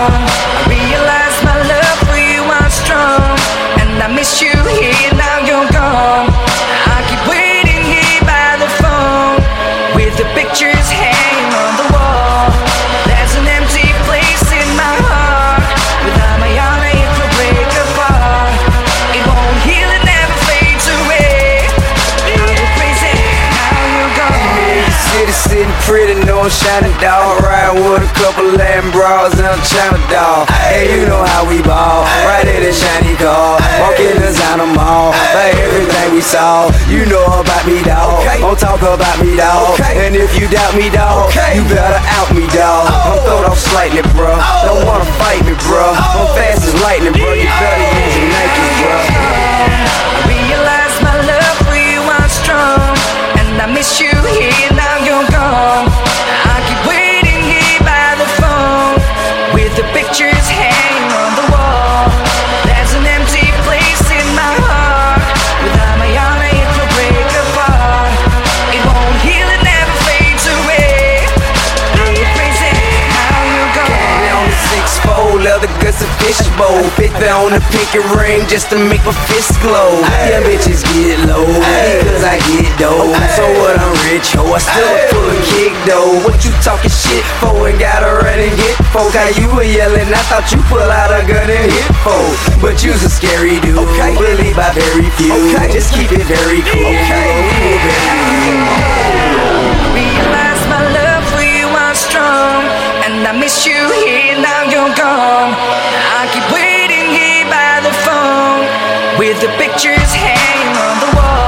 gone. I realize my love for you was strong, and I miss you here, now you're gone. I keep waiting here by the phone, with the pictures hanging on the wall. There's an empty place in my heart, without my arm it will break apart. It won't heal, it never fades away. I go crazy, now you're gone. City sitting pretty, no shining dog. Riding with a couple Latin bras and a China dog. Hey, you know how we ball, right in the shiny car. Walking us on the mall, but everything we saw. You know about me, dog. Don't talk about me, dog. And if you doubt me, dog, you better out me, dog. I'm throwed off slightly, bro. Don't wanna fight me, bro. I'm fast as lightning, bro. You better use your Nike, bro. I realize my love for you was strong, and I miss you here, now you're gone. I keep waiting here by the phone, with the pictures hanging on the wall. There's an empty place in my heart, without my arm it will break apart. It won't heal, it never fades away. I go crazy, now you're gone. On the 6'4", leather guts a fishbowl. 50 on the pinky ring just to make my fist glow. Yeah, bitches get low because I get dough. So what, I'm rich, ho, I still full of kick though. What you talking shit for? And gotta run and get folk. How you were yelling, I thought you pull out a gun and hit folk. But you's a scary dude, believed by very few. Just keep it very cool. Realize my love for you was strong, and I miss you here, now you're gone. I keep waiting here by the phone, with the pictures hanging on the wall.